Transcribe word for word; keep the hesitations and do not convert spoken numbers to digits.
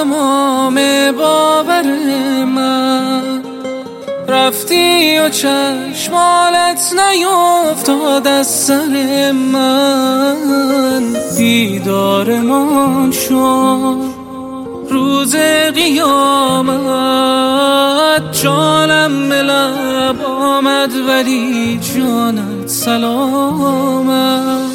تمام باور من، رفتی و چشمالت نیفتاد از سر من. دیدارمان شد روز قیامت، جانم به لب آمد ولی جانت سلامت.